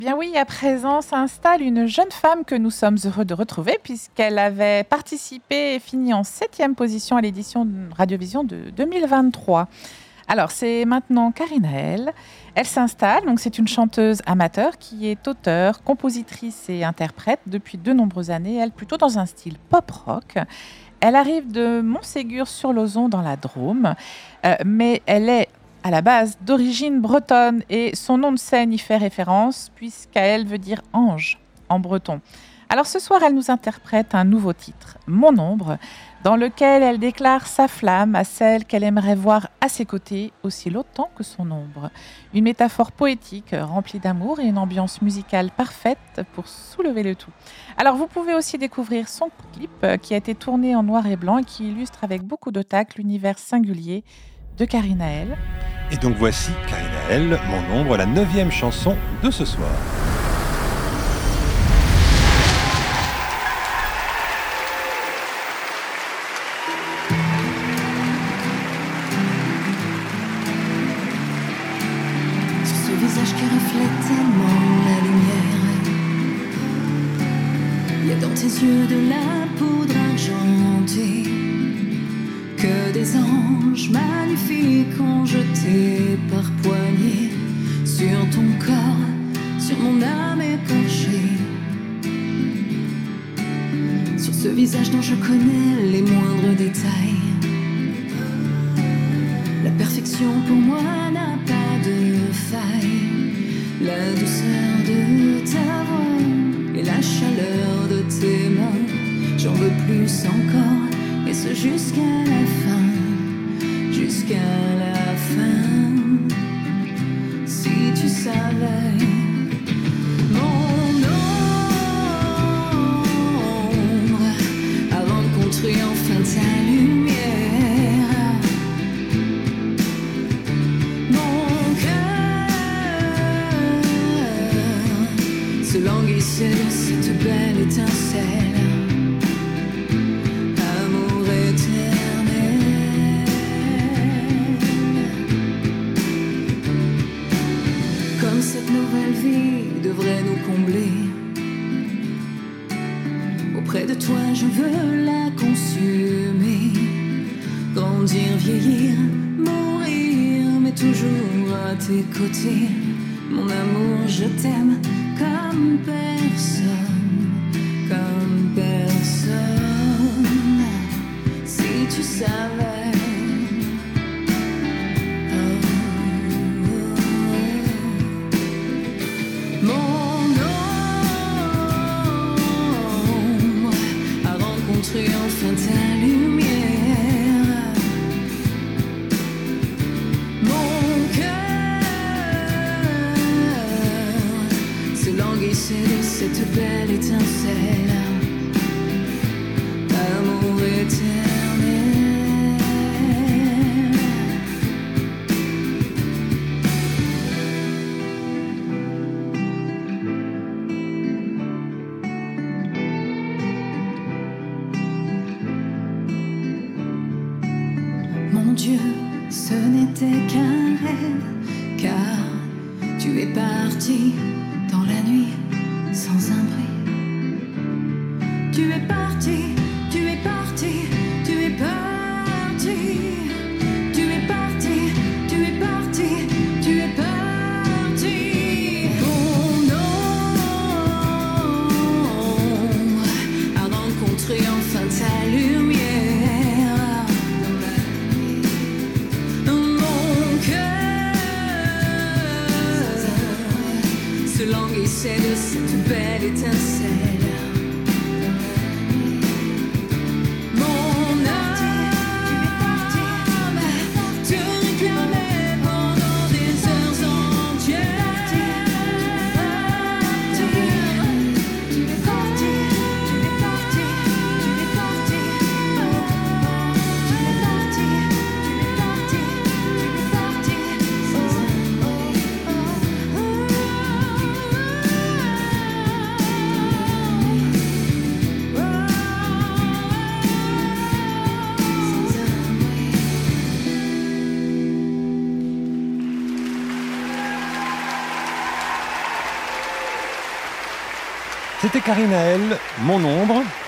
Bien oui, à présent s'installe une jeune femme que nous sommes heureux de retrouver puisqu'elle avait participé et fini en 7e position à l'édition de Radiovision de 2023. Alors, c'est maintenant Karinaël. Elle s'installe, donc c'est une chanteuse amateur qui est auteure, compositrice et interprète depuis de nombreuses années, elle plutôt dans un style pop-rock. Elle arrive de Montségur-sur-Lauzon dans la Drôme, mais elle est à la base d'origine bretonne et son nom de scène y fait référence puisqu'à elle veut dire ange en breton. Alors ce soir, elle nous interprète un nouveau titre, Mon ombre, dans lequel elle déclare sa flamme à celle qu'elle aimerait voir à ses côtés aussi longtemps que son ombre. Une métaphore poétique remplie d'amour et une ambiance musicale parfaite pour soulever le tout. Alors vous pouvez aussi découvrir son clip qui a été tourné en noir et blanc et qui illustre avec beaucoup de tact l'univers singulier de Karinaël. Et donc voici Karinaël, Mon ombre, la 9e chanson de ce soir. Visage qui reflète tellement la lumière. Il y a dans tes yeux de la poudre argentée que des anges magnifiques ont jeté par poignées sur ton corps, sur mon âme écorchée. Sur ce visage dont je connais les moindres détails. La perfection pour moi n'a pas de faille. La douceur de ta voix et la chaleur de tes mains, j'en veux plus encore, et ce jusqu'à la fin, jusqu'à la fin. Si tu savais, mon ombre, a rencontré enfin ta lumière. Se languissait de cette belle étincelle, amour éternel. Comme cette nouvelle vie devrait nous combler, auprès de toi je veux la consumer. Grandir, vieillir, mourir, mais toujours à tes côtés. Mon amour, je t'aime comme personne, comme personne. Si tu savais, oh, oh, oh. Mon ombre a rencontré enfin ta lumière. Languissait de cette belle étincelle, amour éternel. Mon Dieu, ce n'était qu'un rêve, car tu es parti dans la nuit, sans un bruit. Tu es parti, tu es parti, tu es parti. Tu es parti, tu es parti, tu es parti. Mon ombre a rencontré enfin ta lumière. Mon cœur se languissait de cette belle étincelle. Mon âme te réclamait pendant des heures entières. Tu es parti, tu es parti, tu es parti. Tu es parti, tu es parti, tu es parti. C'était Karine Naël, Mon ombre.